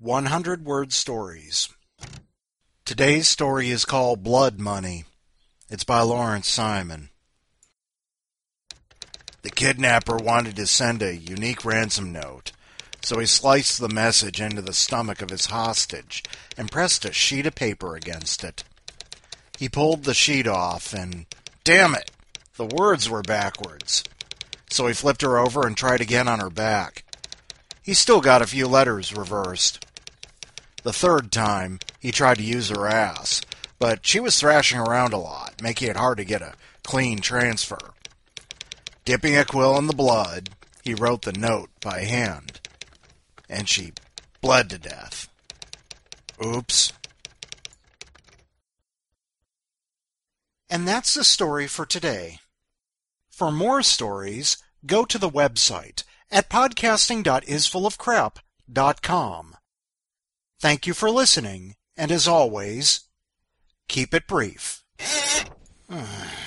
100-word stories. Today's story is called Blood Money. It's by Lawrence Simon. The kidnapper wanted to send a unique ransom note, so he sliced the message into the stomach of his hostage and pressed a sheet of paper against it. He pulled the sheet off and, damn it, the words were backwards. So he flipped her over and tried again on her back. He still got a few letters reversed. The third time, he tried to use her ass, but she was thrashing around a lot, making it hard to get a clean transfer. Dipping a quill in the blood, he wrote the note by hand, and she bled to death. Oops. And that's the story for today. For more stories, go to the website at podcasting.isfullofcrap.com. Thank you for listening, and as always, keep it brief.